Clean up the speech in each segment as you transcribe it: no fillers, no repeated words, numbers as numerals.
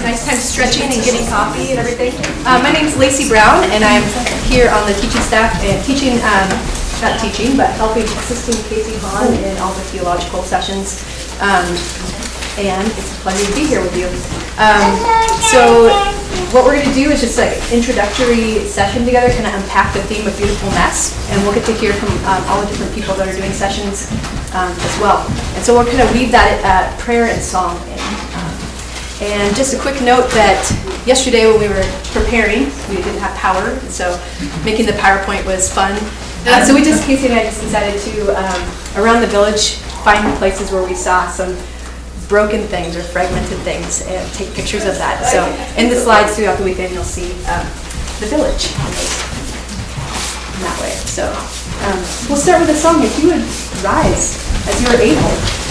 nice time stretching and getting coffee and everything. My name's Lacey Brown, and I'm here on the teaching staff and not teaching, but assisting Casey Hahn in all the theological sessions. And it's a pleasure to be here with you. So what we're going to do is just like an introductory session together, kind of unpack the theme of Beautiful Mess, and we'll get to hear from all the different people that are doing sessions as well. And so we'll kind of weave that prayer and song in. And just a quick note that yesterday when we were preparing, we didn't have power, and so making the PowerPoint was fun. So Casey and I just decided to, around the village, find places where we saw some broken things or fragmented things and take pictures of that. So in the slides throughout the weekend, you'll see the village in that way. So we'll start with a song. If you would rise as you are able.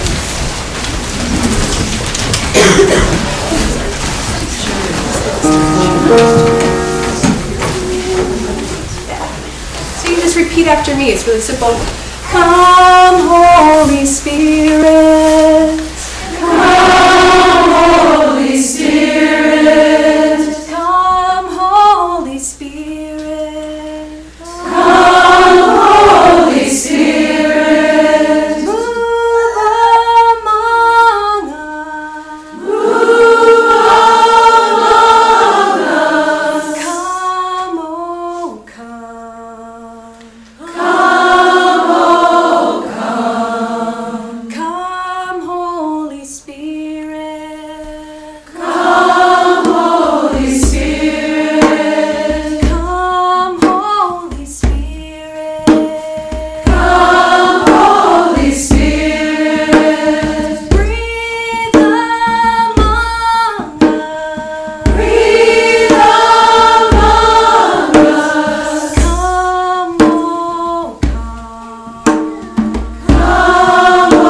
So you just repeat after me. It's really simple. Come, Holy Spirit. Come, Holy Spirit. Come, Holy Spirit. Come, Holy Spirit. Move among us. Move among us. Come, oh, come. Come, oh, come. Come, Holy Spirit. Come, Holy Spirit. Come, Holy Spirit. Come, Holy Spirit. Breathe among us. Breathe among us. Come, oh, come. Come, oh,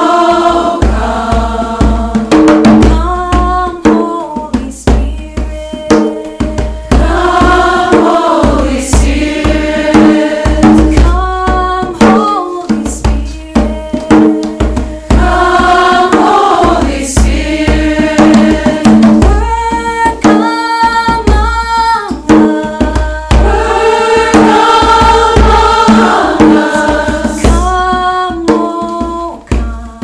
come. Come, Holy Spirit. Come, Holy Spirit. Come, Holy Spirit. Come, Holy Spirit. Work among us. Work among us. Come, oh, come.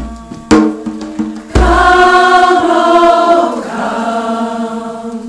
Come, oh, come.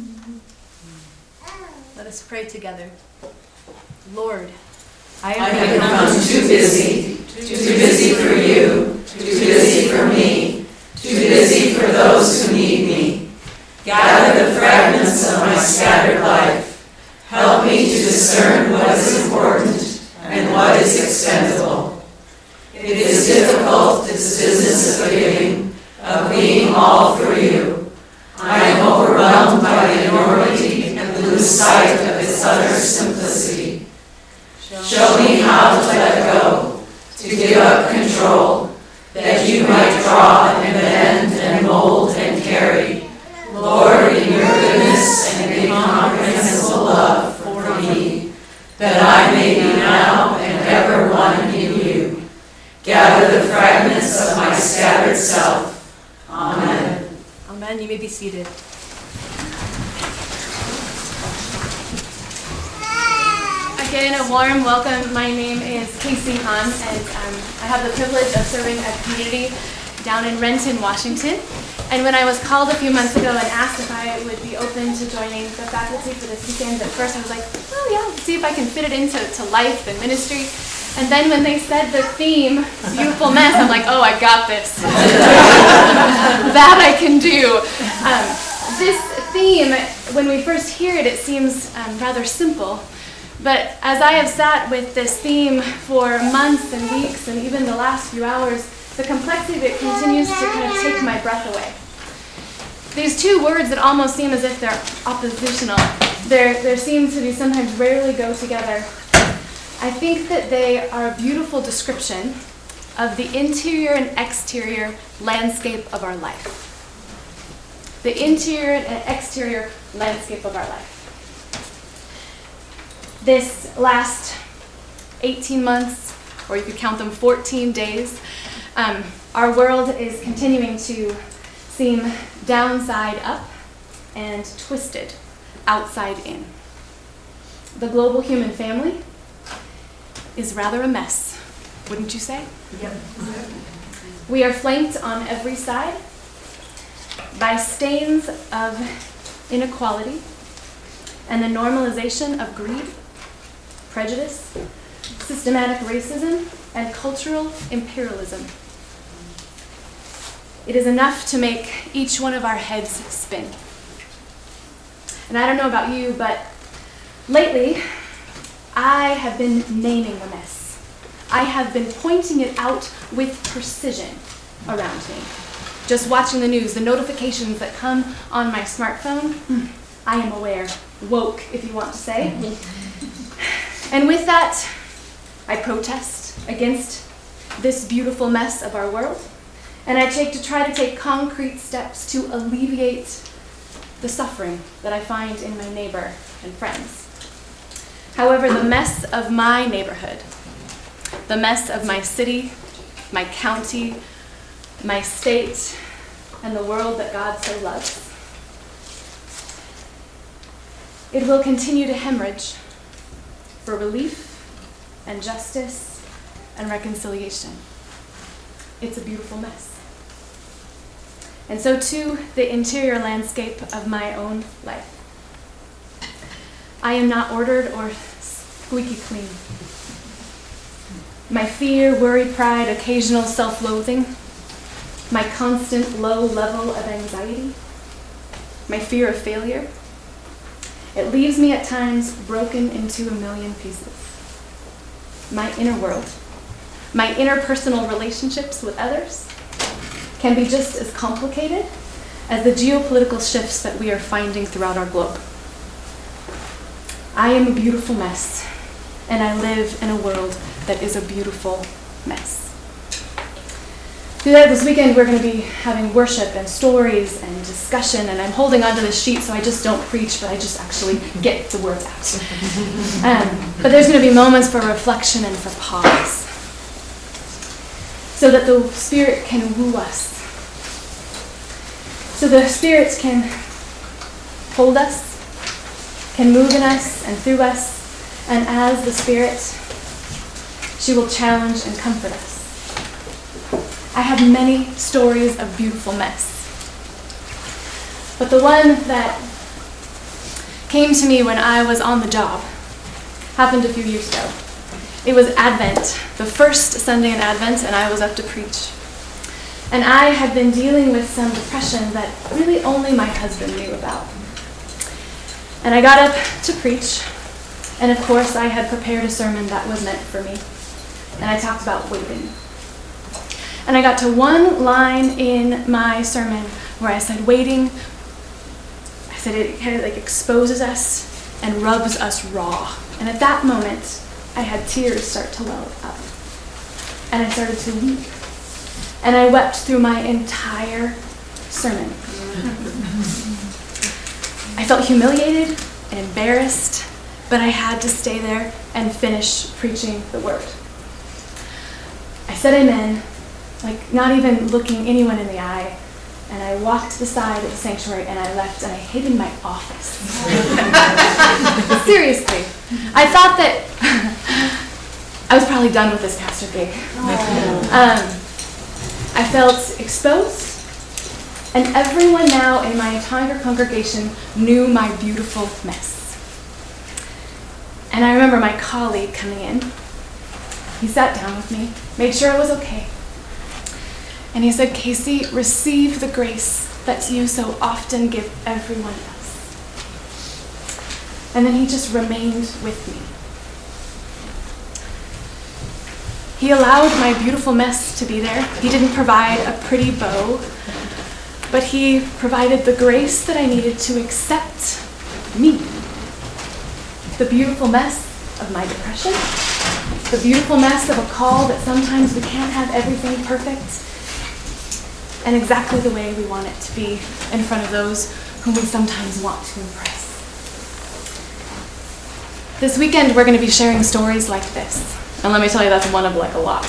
Let us pray together. Lord, I I have become too busy for you, too busy for me, too busy for those who need me. Gather the fragments of my scattered life. Help me to discern what is important and what is expendable. It is difficult, this business of giving, of being all for you. I am overwhelmed by the enormity and lose sight of its utter simplicity. Show me how to let go, to give up control, that you might draw and bend and mold and carry. Lord, in your goodness and incomprehensible love for me, that I may be now and ever one in you. Gather the fragments of my scattered self. Amen. Amen. You may be seated. Again, a warm welcome. My name is Casey Hahn, and I have the privilege of serving a community down in Renton, Washington. And when I was called a few months ago and asked if I would be open to joining the faculty for this weekend, at first I was like, oh yeah, let's see if I can fit it into life and ministry. And then when they said the theme, Beautiful Mess, I'm like, oh, I got this. That I can do. This theme, when we first hear it, it seems rather simple. But as I have sat with this theme for months and weeks and even the last few hours, the complexity of it continues to kind of take my breath away. These two words that almost seem as if they're oppositional, there seem to be sometimes rarely go together. I think that they are a beautiful description of the interior and exterior landscape of our life. The interior and exterior landscape of our life. This last 18 months, or you could count them 14 days, our world is continuing to seem downside up and twisted outside in. The global human family is rather a mess, wouldn't you say? Yep. We are flanked on every side by stains of inequality and the normalization of greed, prejudice, systematic racism, and cultural imperialism. It is enough to make each one of our heads spin. And I don't know about you, but lately, I have been naming the mess. I have been pointing it out with precision around me. Just watching the news, the notifications that come on my smartphone, I am aware, woke if you want to say. And with that, I protest against this beautiful mess of our world, and I try to take concrete steps to alleviate the suffering that I find in my neighbor and friends. However, the mess of my neighborhood, the mess of my city, my county, my state, and the world that God so loves, it will continue to hemorrhage for relief and justice and reconciliation. It's a beautiful mess. And so too, the interior landscape of my own life. I am not ordered or squeaky clean. My fear, worry, pride, occasional self-loathing, my constant low level of anxiety, my fear of failure, it leaves me at times broken into a million pieces. My inner world, my interpersonal relationships with others can be just as complicated as the geopolitical shifts that we are finding throughout our globe. I am a beautiful mess, and I live in a world that is a beautiful mess. Throughout this weekend, we're going to be having worship and stories and discussion, and I'm holding onto this sheet so I just don't preach, but I just actually get the words out. But there's going to be moments for reflection and for pause, so that the Spirit can woo us, so the Spirit can hold us, can move in us and through us, and as the Spirit, she will challenge and comfort us. I have many stories of beautiful mess, but the one that came to me when I was on the job happened a few years ago. It was Advent, the first Sunday in Advent, and I was up to preach. And I had been dealing with some depression that really only my husband knew about. And I got up to preach, and of course I had prepared a sermon that was meant for me. And I talked about waiting. And I got to one line in my sermon where I said, waiting, I said it kind of like exposes us and rubs us raw. And at that moment, I had tears start to well up. And I started to weep. And I wept through my entire sermon. I felt humiliated and embarrassed, but I had to stay there and finish preaching the word. I said amen, like not even looking anyone in the eye, and I walked to the side of the sanctuary and I left and I hid in my office. Seriously. I thought that I was probably done with this pastor gig. I felt exposed, and everyone now in my entire congregation knew my beautiful mess. And I remember my colleague coming in. He sat down with me, made sure I was okay. And he said, Casey, receive the grace that you so often give everyone else. And then he just remained with me. He allowed my beautiful mess to be there. He didn't provide a pretty bow, but he provided the grace that I needed to accept me. The beautiful mess of my depression, the beautiful mess of a call that sometimes we can't have everything perfect, and exactly the way we want it to be in front of those whom we sometimes want to impress. This weekend, we're going to be sharing stories like this. And let me tell you, that's one of like a lot.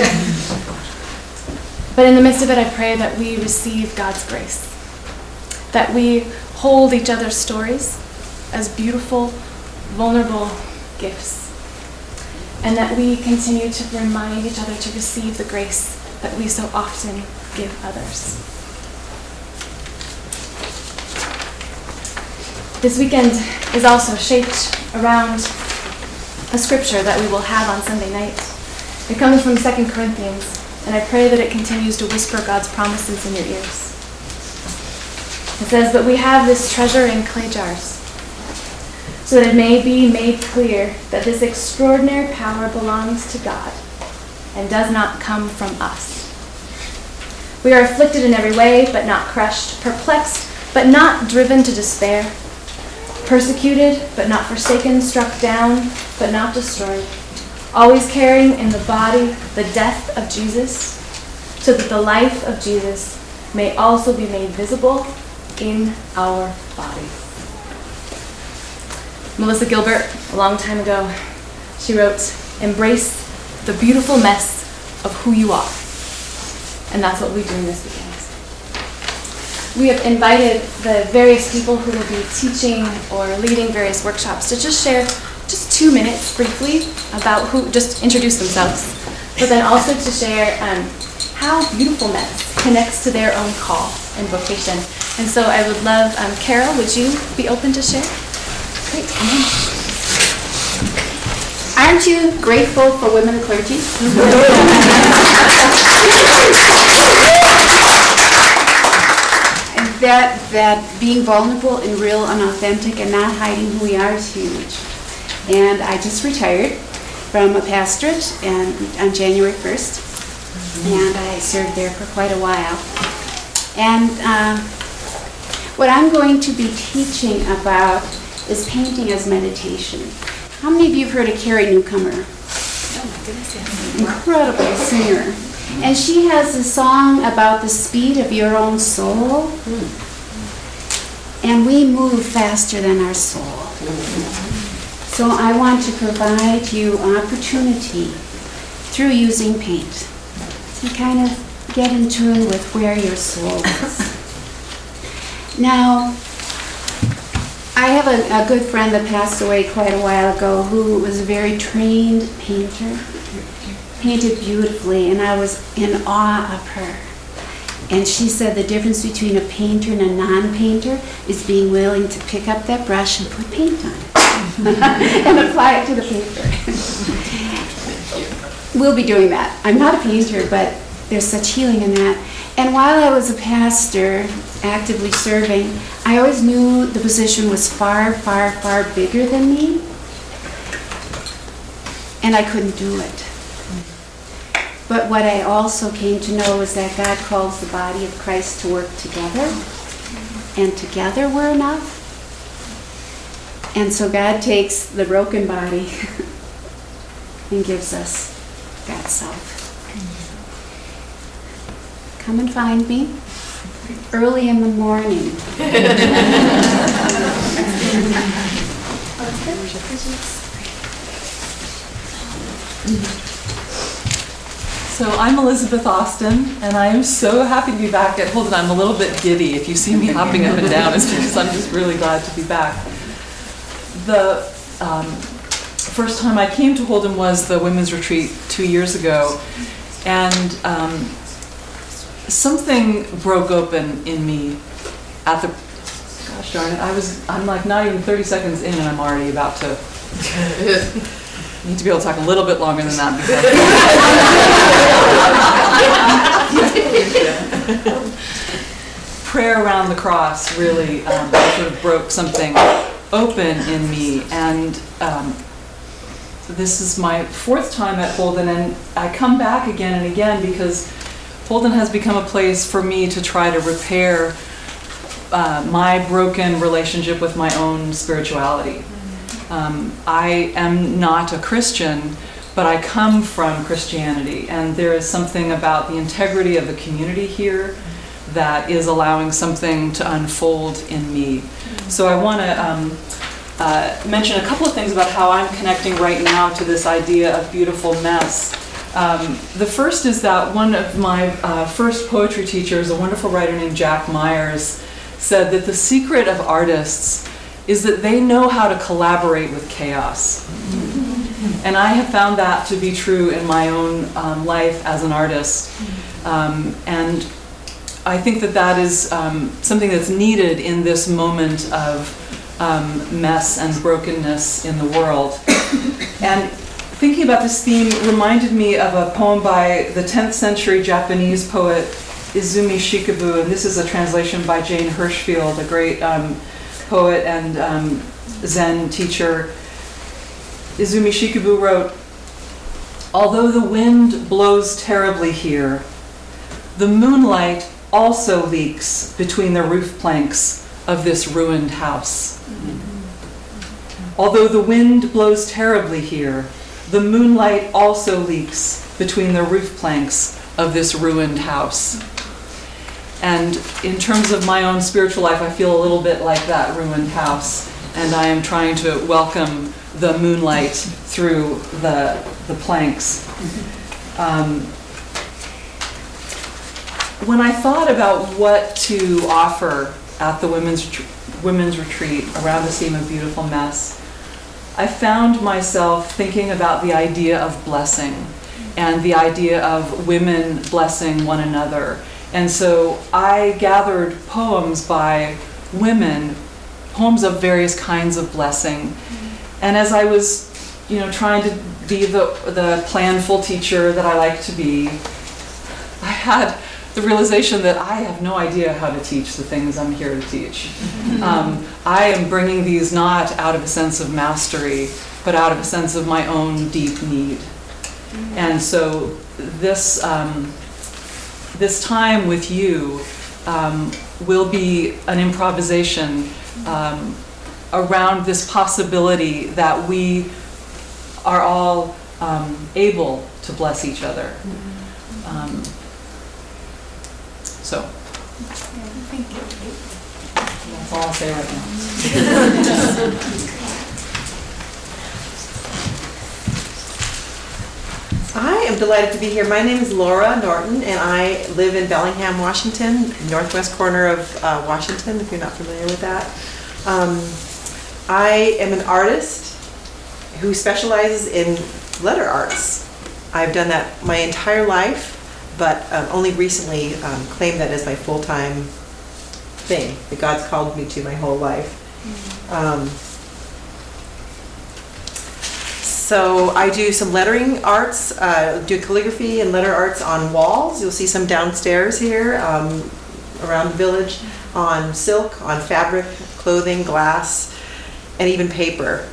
But in the midst of it, I pray that we receive God's grace. that we hold each other's stories as beautiful, vulnerable gifts, and that we continue to remind each other to receive the grace that we so often give others. This weekend is also shaped around a scripture that we will have on Sunday night. It comes from 2 Corinthians, and I pray that it continues to whisper God's promises in your ears. It says, "But we have this treasure in clay jars, so that it may be made clear that this extraordinary power belongs to God and does not come from us. We are afflicted in every way, but not crushed, perplexed, but not driven to despair, persecuted, but not forsaken, struck down, but not destroyed, always carrying in the body the death of Jesus, so that the life of Jesus may also be made visible in our bodies." Melissa Gilbert, a long time ago, she wrote, "Embrace the beautiful mess of who you are." And that's what we're doing this weekend. We have invited the various people who will be teaching or leading various workshops to just share just 2 minutes briefly about just introduce themselves, but then also to share how beautiful mess connects to their own call and vocation. And so I would love, Carol, would you be open to share? Great. Aren't you grateful for women clergy? that being vulnerable and real and authentic and not hiding who we are is huge. And I just retired from a pastorate on January 1st, and I served there for quite a while. And what I'm going to be teaching about is painting as meditation. How many of you have heard of Carrie Newcomer? Oh my goodness, yes. Incredible singer. And she has a song about the speed of your own soul. And we move faster than our soul. So I want to provide you opportunity through using paint to kind of get in tune with where your soul is. Now, I have a good friend that passed away quite a while ago who was a very trained painter, painted beautifully, and I was in awe of her. And she said the difference between a painter and a non-painter is being willing to pick up that brush and put paint on it and apply it to the paper. We'll be doing that. I'm not a painter, but there's such healing in that. And while I was a pastor, actively serving, I always knew the position was far, far, far bigger than me, and I couldn't do it. But what I also came to know is that God calls the body of Christ to work together, and together we're enough. And so God takes the broken body and gives us God's self. Come and find me early in the morning. So I'm Elizabeth Austin, and I am so happy to be back at Holden. I'm a little bit giddy. If you see me hopping up and down, it's because I'm just really glad to be back. The first time I came to Holden was the women's retreat 2 years ago, and something broke open in me at the, gosh darn it, I'm like not even 30 seconds in and I'm already about to need to be able to talk a little bit longer than that before. Prayer around the cross really sort of broke something open in me, and this is my 4th time at Holden, and I come back again and again because Holden has become a place for me to try to repair my broken relationship with my own spirituality. I am not a Christian, but I come from Christianity, and there is something about the integrity of the community here that is allowing something to unfold in me. So I want to mention a couple of things about how I'm connecting right now to this idea of beautiful mess. The first is that one of my first poetry teachers, a wonderful writer named Jack Myers, said that the secret of artists is that they know how to collaborate with chaos. And I have found that to be true in my own life as an artist. And I think that that is something that's needed in this moment of mess and brokenness in the world. And thinking about this theme reminded me of a poem by the 10th century Japanese poet Izumi Shikabu, and this is a translation by Jane Hirschfield, a great poet and Zen teacher. Izumi Shikabu wrote, "Although the wind blows terribly here, the moonlight also leaks between the roof planks of this ruined house. Although the wind blows terribly here, the moonlight also leaks between the roof planks of this ruined house." And in terms of my own spiritual life, I feel a little bit like that ruined house, and I am trying to welcome the moonlight through the planks. When I thought about what to offer at the women's retreat around the theme of Beautiful Mess, I found myself thinking about the idea of blessing and the idea of women blessing one another. And so I gathered poems by women, poems of various kinds of blessing. And as I was, trying to be the planful teacher that I like to be, I had the realization that I have no idea how to teach the things I'm here to teach. I am bringing these not out of a sense of mastery, but out of a sense of my own deep need. And so this time with you will be an improvisation around this possibility that we are all able to bless each other. So, Thank you. that's all I'll say right now. I am delighted to be here. My name is Laura Norton, and I live in Bellingham, Washington, northwest corner of Washington, if you're not familiar with that. I am an artist who specializes in letter arts. I've done that my entire life, but only recently claimed that as my full-time thing that God's called me to my whole life. So I do some lettering arts, do calligraphy and letter arts on walls. You'll see some downstairs here around the village, on silk, on fabric, clothing, glass, and even paper.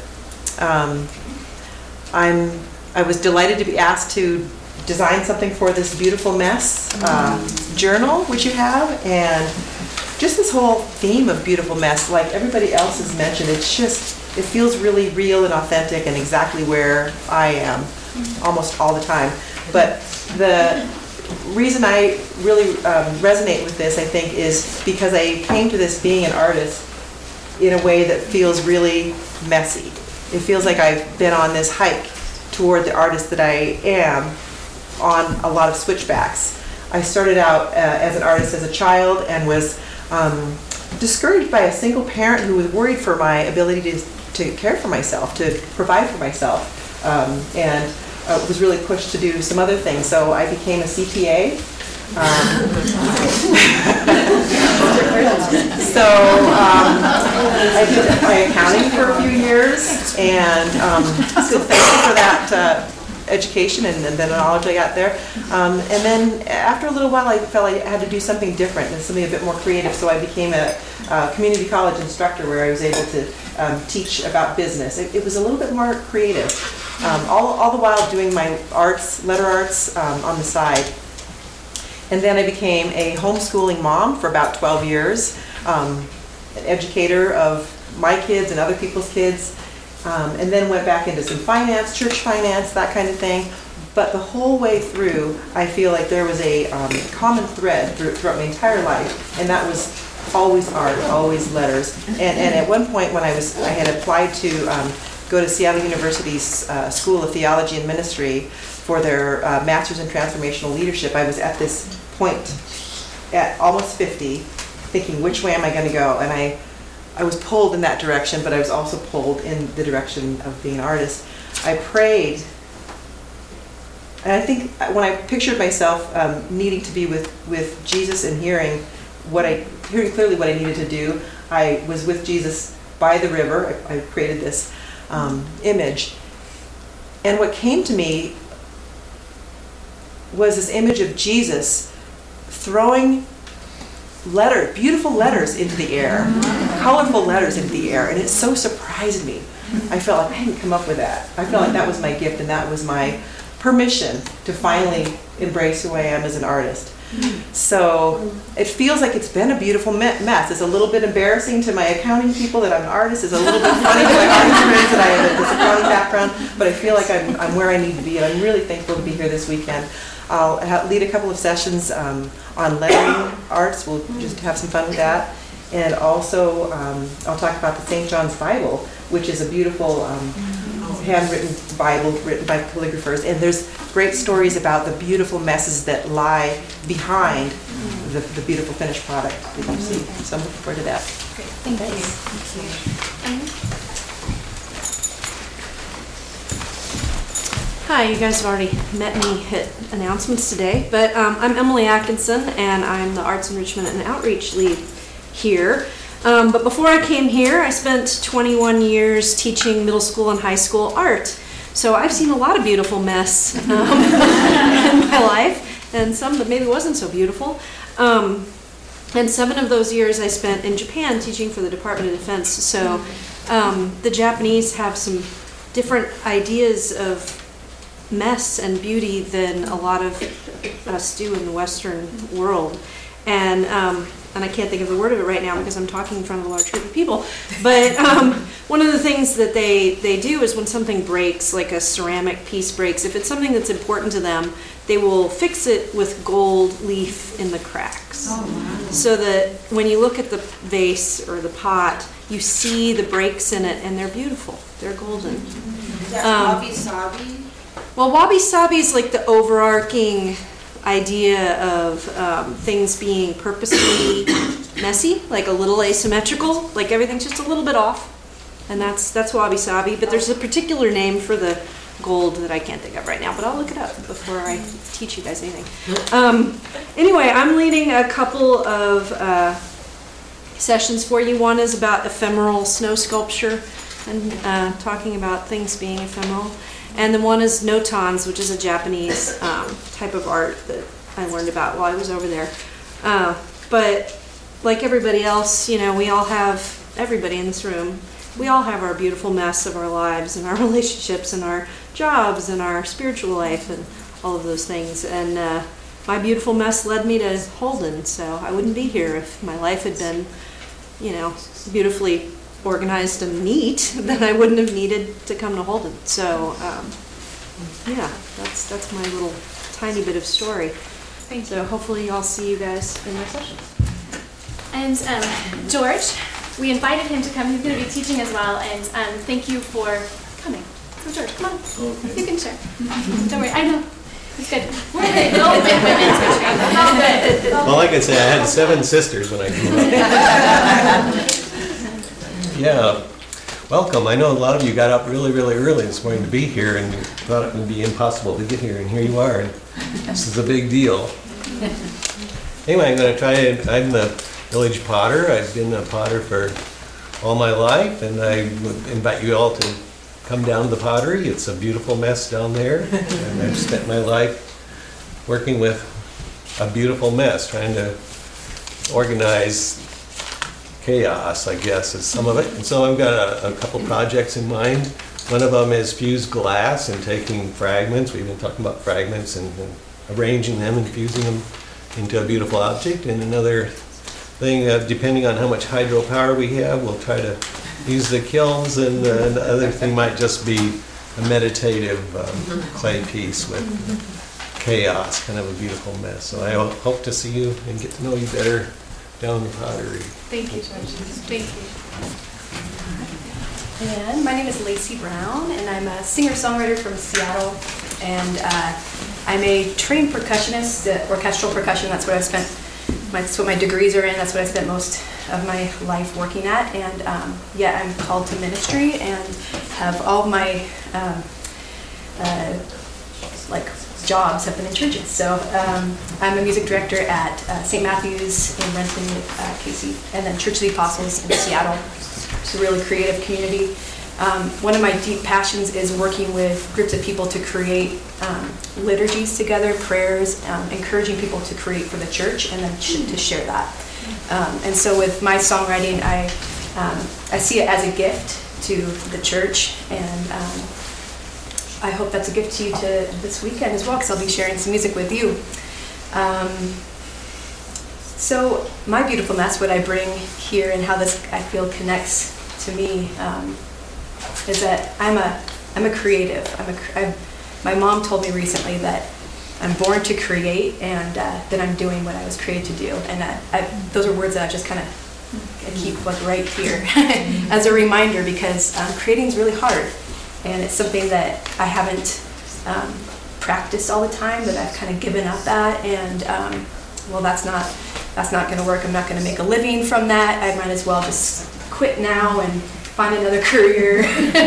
I was delighted to be asked to design something for this Beautiful Mess journal, which you have, and just this whole theme of Beautiful Mess, like everybody else has mentioned, it feels really real and authentic and exactly where I am almost all the time. But the reason I really resonate with this, I think, is because I came to this being an artist in a way that feels really messy. It feels like I've been on this hike toward the artist that I am on a lot of switchbacks. I started out as an artist as a child and was discouraged by a single parent who was worried for my ability to care for myself, to provide for myself, and was really pushed to do some other things. So I became a CPA. So I did my accounting for a few years, and so thankful for that education and the knowledge I got there. And then after a little while, I felt I had to do something different and something a bit more creative. So I became a community college instructor where I was able to teach about business. It was a little bit more creative, all the while doing my arts, letter arts on the side. And then I became a homeschooling mom for about 12 years, an educator of my kids and other people's kids, and then went back into some finance, church finance, that kind of thing. But the whole way through, I feel like there was a common thread throughout my entire life, and that was always art, always letters. And at one point when I had applied to go to Seattle University's School of Theology and Ministry for their Master's in Transformational Leadership, I was at this point at almost 50, thinking, which way am I going to go? And I was pulled in that direction, but I was also pulled in the direction of being an artist. I prayed, and I think when I pictured myself needing to be with Jesus and hearing clearly what I needed to do, I was with Jesus by the river. I created this image. And what came to me was this image of Jesus throwing beautiful letters into the air, colorful letters into the air, and it so surprised me. I felt like I hadn't come up with that. I felt like that was my gift and that was my permission to finally embrace who I am as an artist. So it feels like it's been a beautiful mess. It's a little bit embarrassing to my accounting people that I'm an artist. It's a little bit funny to my artist friends that I have this accounting background, but I feel like I'm where I need to be, and I'm really thankful to be here this weekend. I'll lead a couple of sessions on lettering arts. We'll just have some fun with that. And also, I'll talk about the St. John's Bible, which is a beautiful handwritten Bible written by calligraphers. And there's great stories about the beautiful messes that lie behind the beautiful finished product that you see. So I'm looking forward to that. Great, thank you. Hi, you guys have already met me at announcements today, but I'm Emily Atkinson, and I'm the Arts Enrichment and Outreach Lead here. But before I came here, I spent 21 years teaching middle school and high school art. So I've seen a lot of beautiful mess in my life, and some that maybe wasn't so beautiful. And 7 of those years I spent in Japan teaching for the Department of Defense. So the Japanese have some different ideas of mess and beauty than a lot of us do in the Western world. And I can't think of the word of it right now because I'm talking in front of a large group of people. But one of the things that they do is when something breaks, like a ceramic piece breaks, if it's something that's important to them, they will fix it with gold leaf in the cracks. Oh, wow. So that when you look at the vase or the pot, you see the breaks in it, and they're beautiful. They're golden. Is that wabi-sabi? Well, wabi-sabi is like the overarching idea of things being purposely messy, like a little asymmetrical, like everything's just a little bit off, and that's wabi-sabi. But there's a particular name for the gold that I can't think of right now, but I'll look it up before I teach you guys anything. Anyway, I'm leading a couple of sessions for you. One is about ephemeral snow sculpture and talking about things being ephemeral. And then one is notons, which is a Japanese type of art that I learned about while I was over there. But like everybody else, we all have, everybody in this room, we all have our beautiful mess of our lives and our relationships and our jobs and our spiritual life and all of those things. And my beautiful mess led me to Holden, so I wouldn't be here if my life had been, beautifully organized and neat, then I wouldn't have needed to come to Holden. So, that's my little tiny bit of story. Thank you. So hopefully I'll see you guys in my sessions. And George, we invited him to come. He's going to be teaching as well, and thank you for coming. So George, come on. You can share. Don't worry, I know. It's good. We're going to go with women's retreat. It's all good. Well, I can say I had 7 sisters when I grew up. Yeah, welcome. I know a lot of you got up really, really early this morning to be here and you thought it would be impossible to get here, and here you are, and this is a big deal. Anyway, I'm going to try it. I'm the village potter. I've been a potter for all my life, and I would invite you all to come down to the pottery. It's a beautiful mess down there, and I've spent my life working with a beautiful mess, trying to organize chaos, I guess, is some of it. And so I've got a couple projects in mind. One of them is fused glass and taking fragments. We've been talking about fragments and arranging them and fusing them into a beautiful object. And another thing, depending on how much hydropower we have, we'll try to use the kilns, and the other thing might just be a meditative clay piece with chaos, kind of a beautiful mess. So I hope to see you and get to know you better down the pottery. Thank you, George. Thank you. And my name is Lacey Brown, and I'm a singer-songwriter from Seattle, and I'm a trained percussionist, orchestral percussion. That's what I've spent That's what my degrees are in. That's what I spent most of my life working at. And yet I'm called to ministry and have all my jobs have been in churches. So I'm a music director at St. Matthew's in Renton with Casey, and then Church of the Apostles in Seattle. It's a really creative community. One of my deep passions is working with groups of people to create liturgies together, prayers, encouraging people to create for the church and then to share that. And so with my songwriting, I see it as a gift to the church, and I hope that's a gift to you this weekend as well, because I'll be sharing some music with you. So my beautiful mess, what I bring here and how this I feel connects to me is that I'm a creative. My mom told me recently that I'm born to create, and that I'm doing what I was created to do. And those are words that I just kind of keep right here as a reminder, because creating is really hard, and it's something that I haven't practiced all the time, that I've kind of given up at, and well, that's not going to work. I'm not going to make a living from that. I might as well just quit now and find another career.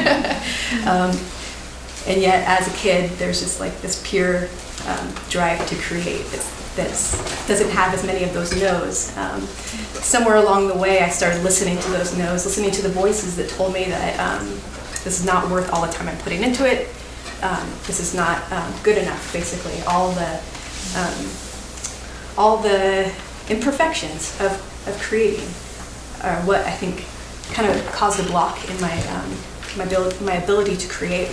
And yet, as a kid, there's just like this pure drive to create that doesn't have as many of those no's. Somewhere along the way, I started listening to those no's, listening to the voices that told me that this is not worth all the time I'm putting into it. This is not good enough, basically. All the imperfections of creating are what I think kind of caused a block in my ability to create.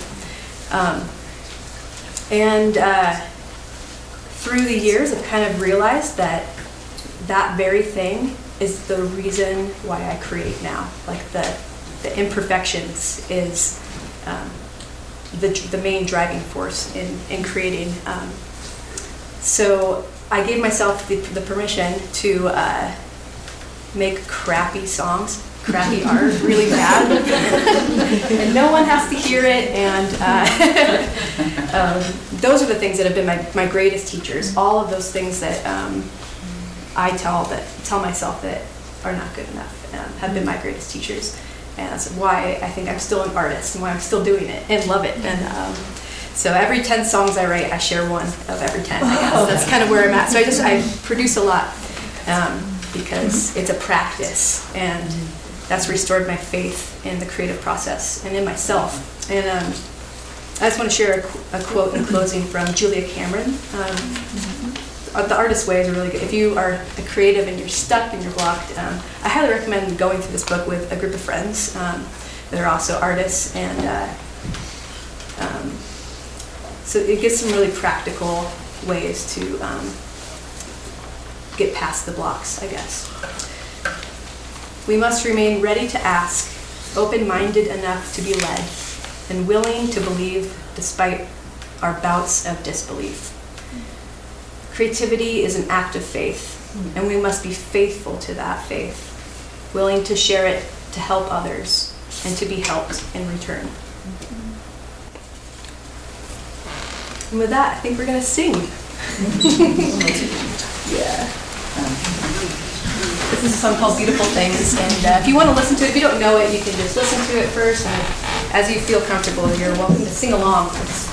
Through the years, I've kind of realized that very thing is the reason why I create now. Like the imperfections is the main driving force in creating. So I gave myself the permission to make crappy songs, crappy art, really bad, and no one has to hear it. And those are the things that have been my greatest teachers. All of those things that I tell myself that are not good enough have been my greatest teachers, and that's why I think I'm still an artist and why I'm still doing it and love it. And so every 10 songs I write, I share one of every 10. I guess that's kind of where I'm at. So I produce a lot because it's a practice, and that's restored my faith in the creative process and in myself. And I just want to share a quote in closing from Julia Cameron. The Artist's Way is really good. If you are a creative and you're stuck and you're blocked, I highly recommend going through this book with a group of friends that are also artists. And so it gives some really practical ways to get past the blocks, I guess. We must remain ready to ask, open-minded enough to be led, and willing to believe despite our bouts of disbelief. Creativity is an act of faith, and we must be faithful to that faith, willing to share it to help others and to be helped in return. And with that, I think we're going to sing. Yeah. This is a song called Beautiful Things, and if you want to listen to it, if you don't know it, you can just listen to it first, and as you feel comfortable, you're welcome to sing along.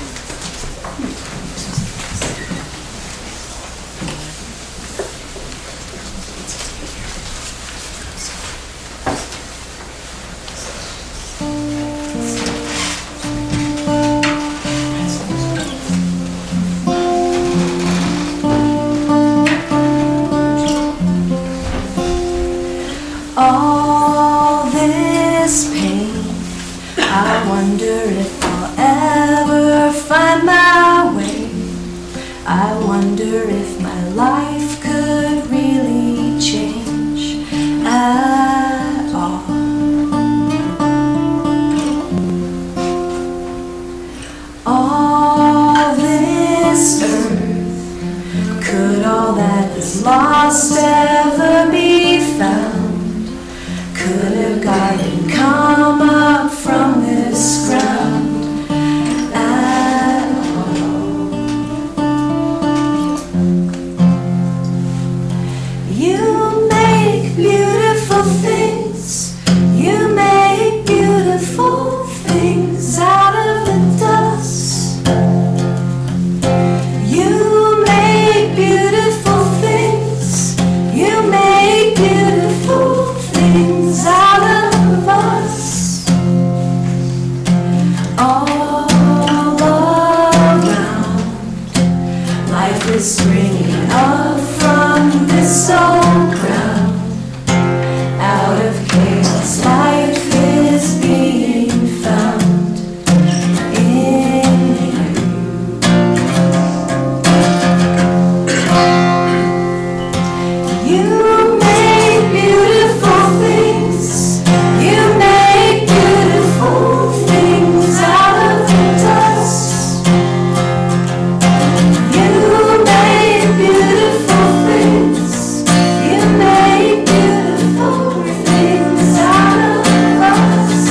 All this pain, I wonder if I'll ever find my way. I wonder if my life could really change at all. All this earth, could all that is lost ever be found? Could a garden come up from this ground at all? You life is being found in you. You make beautiful things. You make beautiful things out of the dust. You make beautiful things. You make beautiful things out of us.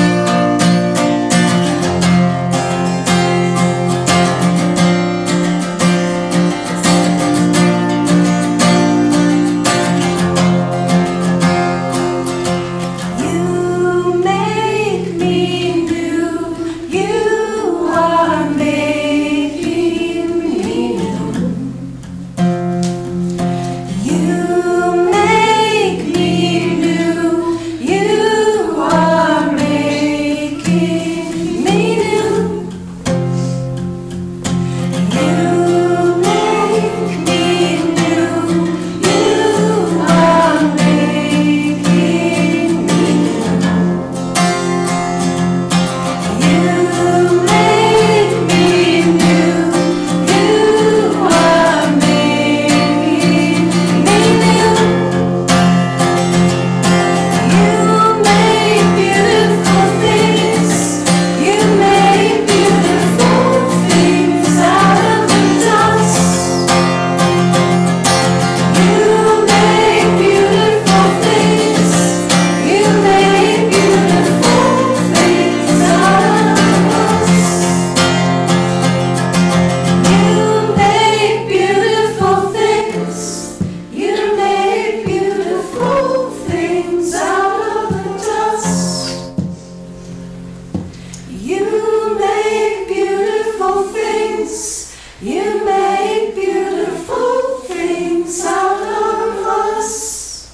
You make me new. You are making me new. You make me new. You are making me new. You make me new. You are making me new. You make me new. You are making me new. You make beautiful things. You make beautiful things out of the dust. You make beautiful things. You make beautiful things out of us. You make beautiful things. You make beautiful things out of the dust. You make beautiful things. You make beautiful things out of us.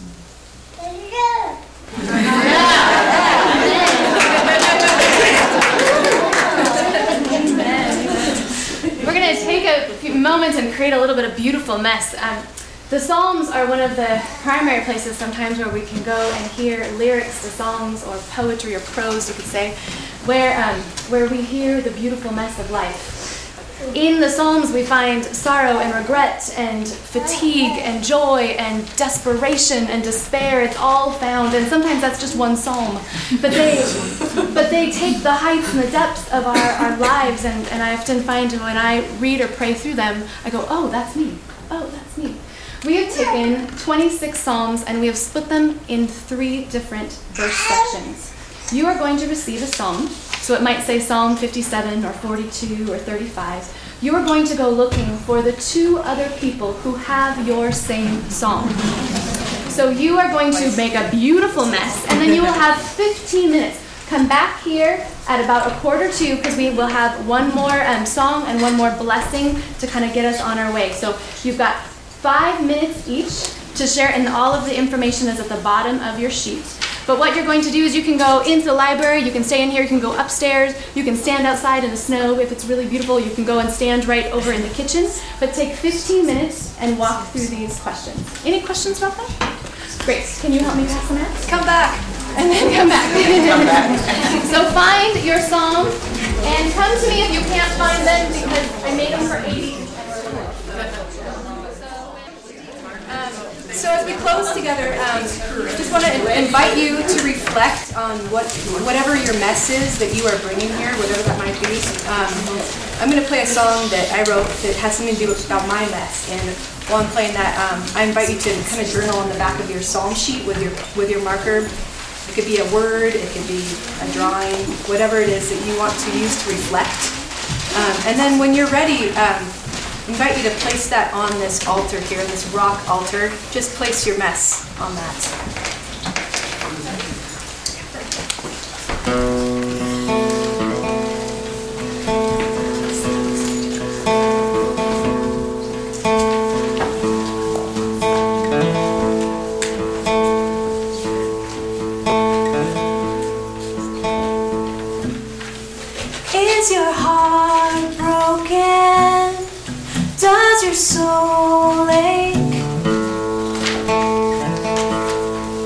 We're going to take a few moments and create a little bit of beautiful mess. The Psalms are one of the primary places sometimes where we can go and hear lyrics to songs or poetry or prose, you could say, where we hear the beautiful mess of life. In the Psalms, we find sorrow and regret and fatigue and joy and desperation and despair. It's all found, and sometimes that's just one psalm. But they take the heights and the depths of our lives, and I often find when I read or pray through them, I go, oh, that's me. Oh, that's me. We have taken 26 psalms and we have split them in 3 different verse sections. You are going to receive a psalm. So it might say Psalm 57 or 42 or 35. You are going to go looking for the 2 other people who have your same psalm. So you are going to make a beautiful mess, and then you will have 15 minutes. Come back here at about 1:45 because we will have one more song and one more blessing to kind of get us on our way. So you've got 5 minutes each to share, and all of the information is at the bottom of your sheet. But what you're going to do is you can go into the library, you can stay in here, you can go upstairs, you can stand outside in the snow if it's really beautiful, you can go and stand right over in the kitchen. But take 15 minutes and walk through these questions. Any questions about that? Great. Can you help me pass them out? Come back. And then come back. So find your psalm and come to me if you can't find them because I made them for 80. So as we close together, just want to invite you to reflect on whatever your mess is that you are bringing here, whatever that might be. I'm going to play a song that I wrote that has something to do about my mess, and while I'm playing that, I invite you to kind of journal on the back of your psalm sheet with your marker. It could be a word, it could be a drawing, whatever it is that you want to use to reflect. And then when you're ready, I invite you to place that on this altar here, this rock altar. Just place your mess on that. Is your heart broken? Does your soul ache?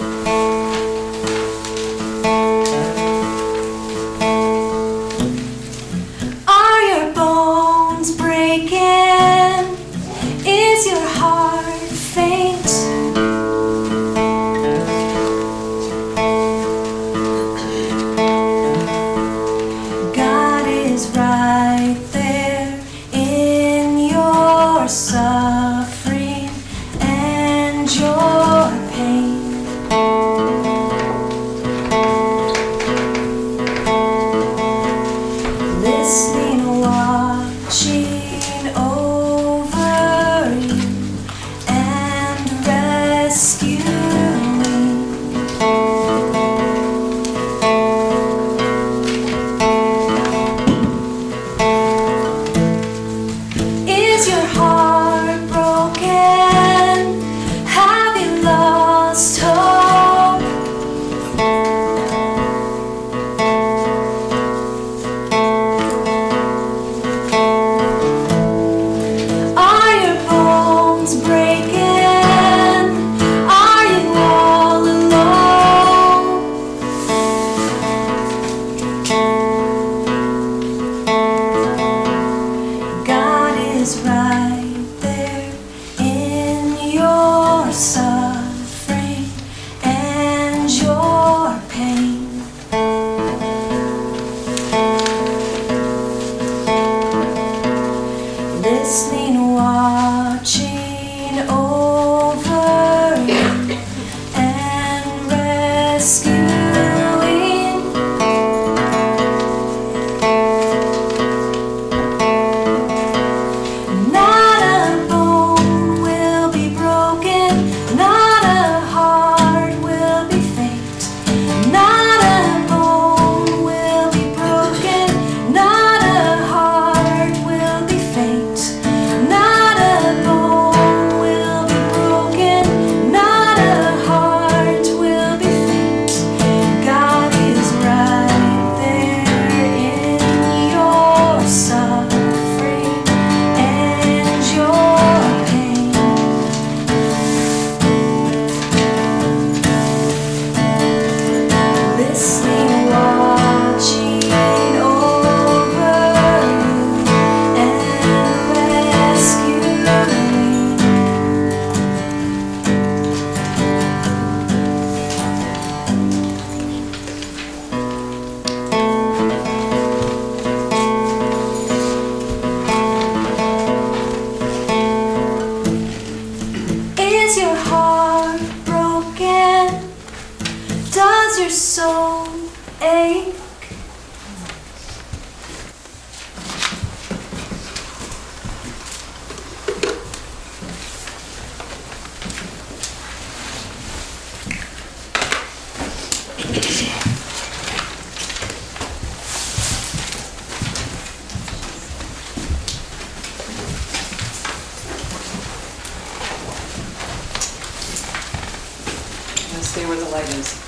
Stay where the light is.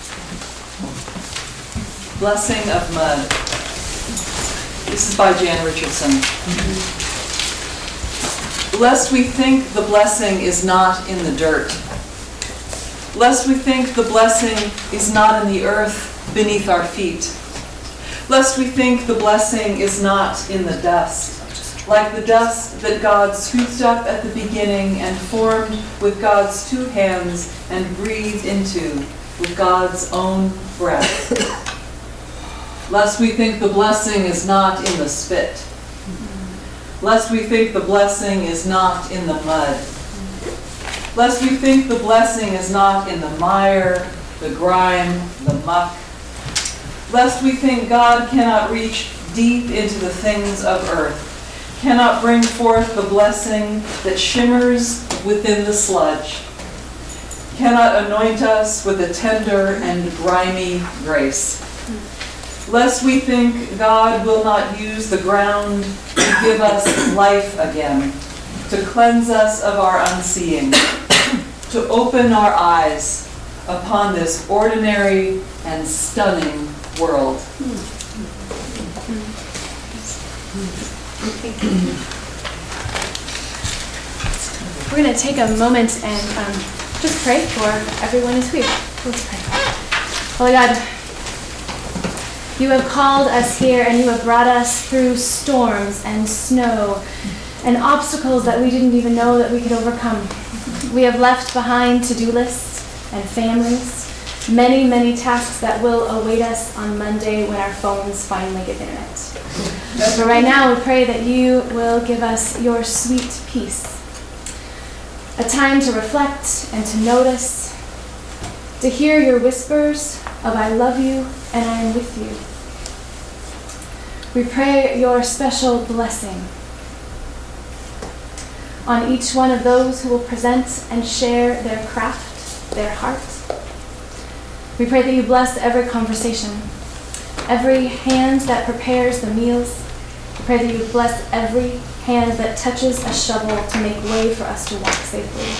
Blessing of Mud. This is by Jan Richardson. Lest we think the blessing is not in the dirt. Lest we think the blessing is not in the earth beneath our feet. Lest we think the blessing is not in the dust, like the dust that God scooped up at the beginning and formed with God's two hands and breathed into with God's own breath. Lest we think the blessing is not in the spit. Lest we think the blessing is not in the mud. Lest we think the blessing is not in the mire, the grime, the muck. Lest we think God cannot reach deep into the things of earth, cannot bring forth the blessing that shimmers within the sludge, cannot anoint us with a tender and grimy grace. Lest we think God will not use the ground to give us life again, to cleanse us of our unseeing, to open our eyes upon this ordinary and stunning world. We're going to take a moment and just pray for everyone who's here. Let's pray. Holy God, you have called us here and you have brought us through storms and snow and obstacles that we didn't even know that we could overcome. We have left behind to-do lists and families, many, many tasks that will await us on Monday when our phones finally get internet. But right now we pray that you will give us your sweet peace, a time to reflect and to notice, to hear your whispers of I love you and I am with you. We pray your special blessing on each one of those who will present and share their craft, their heart. We pray that you bless every conversation, every hand that prepares the meals. We pray that you bless every hand that touches a shovel to make way for us to walk safely.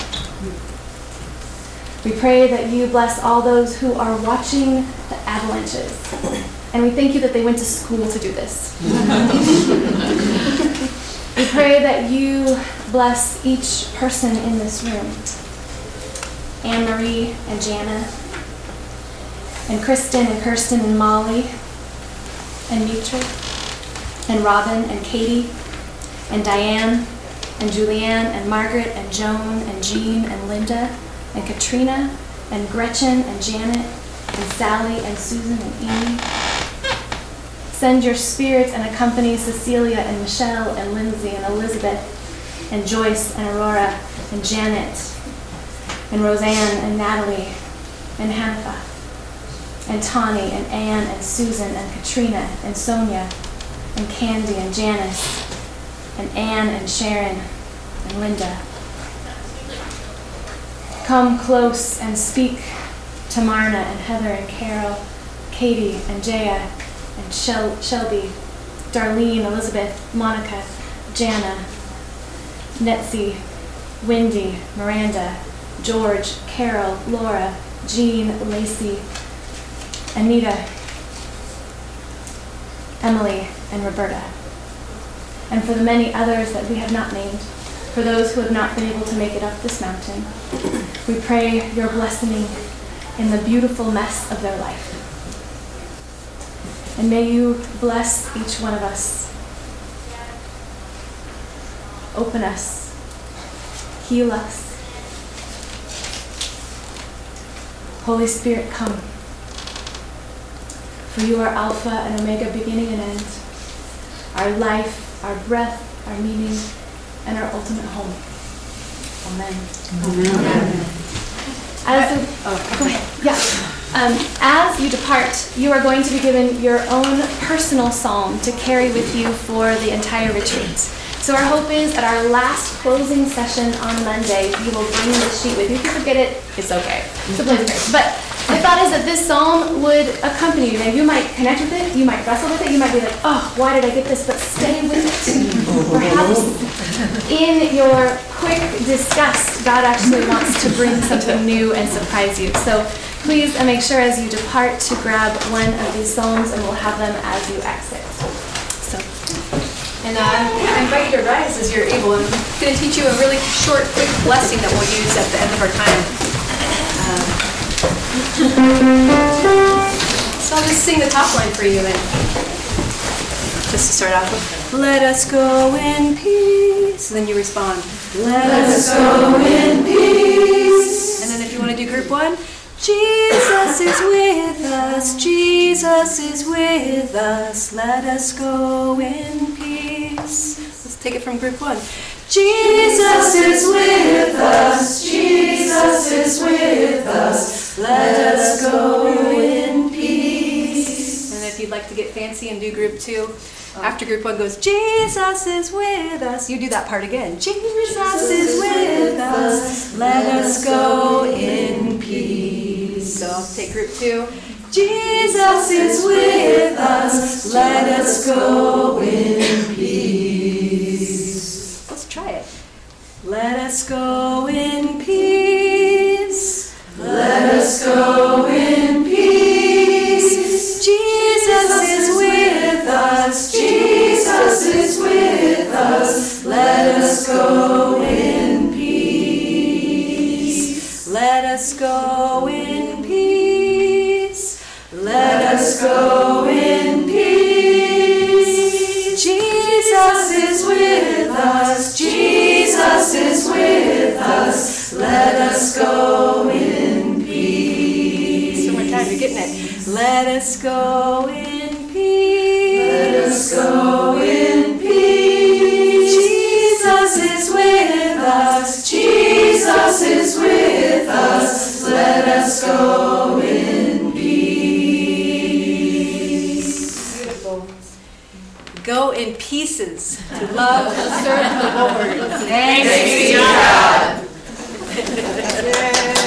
We pray that you bless all those who are watching the avalanches. And we thank you that they went to school to do this. We pray that you bless each person in this room. Anne-Marie and Jana, and Kristen and Kirsten and Molly, and Mitra, and Robin and Katie, and Diane, and Julianne, and Margaret, and Joan, and Jean, and Linda, and Katrina, and Gretchen, and Janet, and Sally, and Susan, and Amy. Send your spirit and accompany Cecilia, and Michelle, and Lindsay, and Elizabeth, and Joyce, and Aurora, and Janet, and Roseanne, and Natalie, and Hannah. and Tawny and Ann and Susan and Katrina and Sonia and Candy and Janice and Ann and Sharon and Linda. Come close and speak to Marna and Heather and Carol, Katie and Jaya and Shelby, Darlene, Elizabeth, Monica, Jana, Netzi, Wendy, Miranda, George, Carol, Laura, Jean, Lacey, Anita, Emily, and Roberta. And for the many others that we have not named, for those who have not been able to make it up this mountain, we pray your blessing in the beautiful mess of their life. And may you bless each one of us. Open us. Heal us. Holy Spirit, come. For you are Alpha and Omega, beginning and end, our life, our breath, our meaning, and our ultimate home. Amen. Amen. Go ahead. Yeah. As you depart, you are going to be given your own personal psalm to carry with you for the entire retreat. So our hope is at our last closing session on Monday, you will bring this sheet with you. If you forget it, it's okay. It's a place of grace. But my thought is that this psalm would accompany you. Now, you might connect with it, you might wrestle with it, you might be like, oh, why did I get this? But stay with it. Perhaps in your quick disgust, God actually wants to bring something new and surprise you. So please make sure as you depart to grab one of these psalms, and we'll have them as you exit. And I invite you to rise as you're able. I'm going to teach you a really short, quick blessing that we'll use at the end of our time. So I'll just sing the top line for you, and just to start off with, let us go in peace. And then you respond, let us go in peace. And then if you want to do group one, Jesus is with us, Jesus is with us, let us go in peace. Let's take it from group one. Jesus is with us, Jesus is with us, let us go in peace. And if you'd like to get fancy and do group two, after group one goes, Jesus is with us, you do that part again. Jesus is with us, let us go in peace. So I'll take group two. Jesus is with us, let us go in peace. Let's try it. Let us go in peace. Let us go in peace. Jesus is with us. Jesus is with us. Let us go in peace. Let us go in peace. Let us go in peace. Jesus is with us. Jesus is with us. Let us go in peace. One more time, you're getting it. Let us go in peace. Let us go in peace. Jesus is with us. Jesus is with us. Let us go in peace. Beautiful. Go in pieces to love and serve the Lord. Thanks be to God.